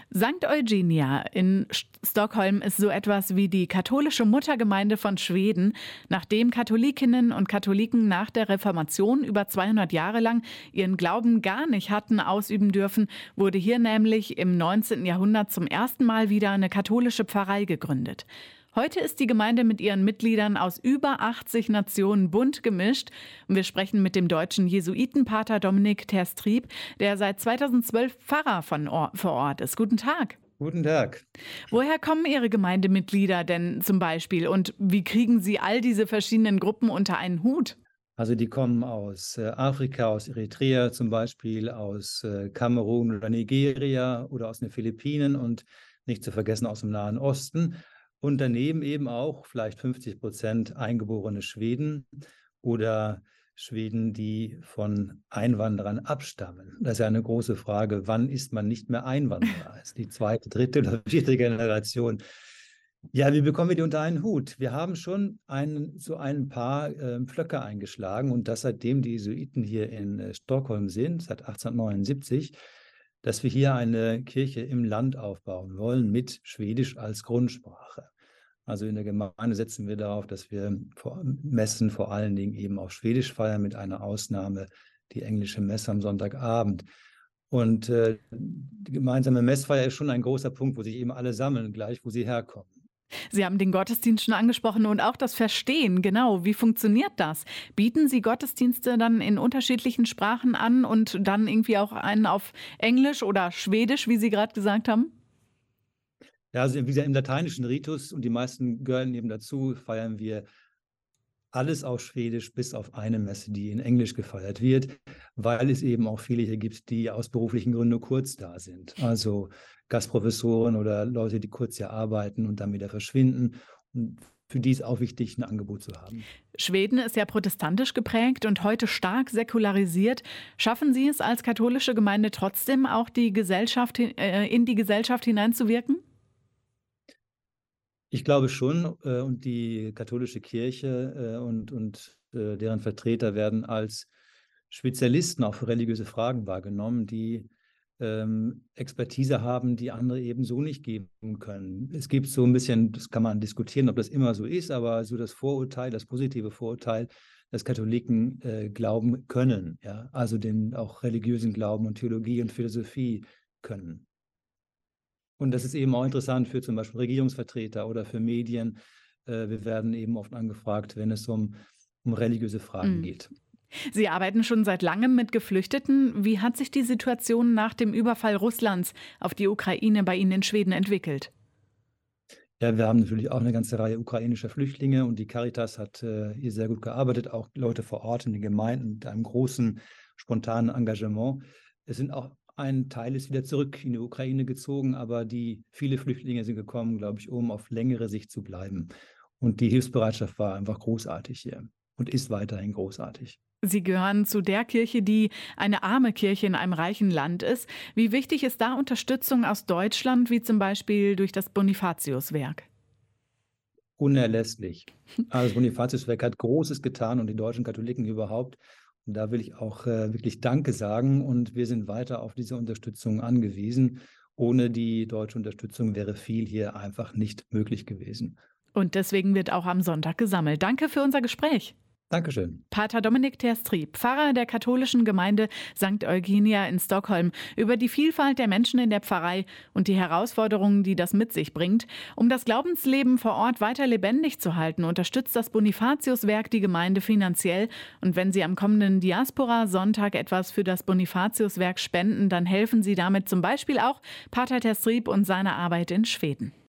Sankt Eugenia in Stockholm ist so etwas wie die katholische Muttergemeinde von Schweden, nachdem Katholikinnen und Katholiken nach der Reformation über 200 Jahre lang ihren Glauben gar nicht hatten ausüben dürfen, wurde hier nämlich im 19. Jahrhundert zum ersten Mal wieder eine katholische Pfarrei gegründet. Heute ist die Gemeinde mit ihren Mitgliedern aus über 80 Nationen bunt gemischt. Und wir sprechen mit dem deutschen Jesuitenpater Dominik Terstrieb, der seit 2012 Pfarrer vor Ort ist. Guten Tag. Guten Tag. Woher kommen Ihre Gemeindemitglieder denn zum Beispiel und wie kriegen Sie all diese verschiedenen Gruppen unter einen Hut? Also die kommen aus Afrika, aus Eritrea zum Beispiel, aus Kamerun oder Nigeria oder aus den Philippinen und nicht zu vergessen aus dem Nahen Osten. Und daneben eben auch vielleicht 50% eingeborene Schweden oder Schweden, die von Einwanderern abstammen. Das ist ja eine große Frage, wann ist man nicht mehr Einwanderer? Ist die zweite, dritte oder vierte Generation? Ja, wie bekommen wir die unter einen Hut? Wir haben schon so ein paar Pflöcke eingeschlagen und das seitdem die Jesuiten hier in Stockholm sind, seit 1879, dass wir hier eine Kirche im Land aufbauen wollen mit Schwedisch als Grundsprache. Also in der Gemeinde setzen wir darauf, dass wir Messen vor allen Dingen eben auf Schwedisch feiern, mit einer Ausnahme die englische Messe am Sonntagabend. Und die gemeinsame Messfeier ist schon ein großer Punkt, wo sich eben alle sammeln, gleich wo sie herkommen. Sie haben den Gottesdienst schon angesprochen und auch das Verstehen. Genau, wie funktioniert das? Bieten Sie Gottesdienste dann in unterschiedlichen Sprachen an und dann irgendwie auch einen auf Englisch oder Schwedisch, wie Sie gerade gesagt haben? Ja, also wie gesagt, im lateinischen Ritus, und die meisten gehören eben dazu, feiern wir alles auf Schwedisch, bis auf eine Messe, die in Englisch gefeiert wird, weil es eben auch viele hier gibt, die aus beruflichen Gründen nur kurz da sind. Also Gastprofessoren oder Leute, die kurz hier arbeiten und dann wieder verschwinden. Und für die ist auch wichtig, ein Angebot zu haben. Schweden ist ja protestantisch geprägt und heute stark säkularisiert. Schaffen Sie es als katholische Gemeinde trotzdem auch in die Gesellschaft hineinzuwirken? Ich glaube schon, und die katholische Kirche und deren Vertreter werden als Spezialisten auch für religiöse Fragen wahrgenommen, die Expertise haben, die andere eben so nicht geben können. Es gibt so ein bisschen, das kann man diskutieren, ob das immer so ist, aber so das Vorurteil, das positive Vorurteil, dass Katholiken glauben können, ja, also den auch religiösen Glauben und Theologie und Philosophie können. Und das ist eben auch interessant für zum Beispiel Regierungsvertreter oder für Medien. Wir werden eben oft angefragt, wenn es um religiöse Fragen geht. Sie arbeiten schon seit langem mit Geflüchteten. Wie hat sich die Situation nach dem Überfall Russlands auf die Ukraine bei Ihnen in Schweden entwickelt? Ja, wir haben natürlich auch eine ganze Reihe ukrainischer Flüchtlinge und die Caritas hat hier sehr gut gearbeitet, auch Leute vor Ort in den Gemeinden mit einem großen, spontanen Engagement. Es sind auch ein Teil ist wieder zurück in die Ukraine gezogen, aber viele Flüchtlinge sind gekommen, glaube ich, um auf längere Sicht zu bleiben. Und die Hilfsbereitschaft war einfach großartig hier und ist weiterhin großartig. Sie gehören zu der Kirche, die eine arme Kirche in einem reichen Land ist. Wie wichtig ist da Unterstützung aus Deutschland, wie zum Beispiel durch das Bonifatiuswerk? Unerlässlich. Also das Bonifatiuswerk hat Großes getan und die deutschen Katholiken überhaupt. Und da will ich auch wirklich Danke sagen und wir sind weiter auf diese Unterstützung angewiesen. Ohne die deutsche Unterstützung wäre viel hier einfach nicht möglich gewesen. Und deswegen wird auch am Sonntag gesammelt. Danke für unser Gespräch. Dankeschön. Pater Dominik Terstrieb, Pfarrer der katholischen Gemeinde Sankt Eugenia in Stockholm, über die Vielfalt der Menschen in der Pfarrei und die Herausforderungen, die das mit sich bringt. Um das Glaubensleben vor Ort weiter lebendig zu halten, unterstützt das Bonifatiuswerk die Gemeinde finanziell. Und wenn Sie am kommenden Diaspora-Sonntag etwas für das Bonifatiuswerk spenden, dann helfen Sie damit zum Beispiel auch Pater Terstrieb und seiner Arbeit in Schweden.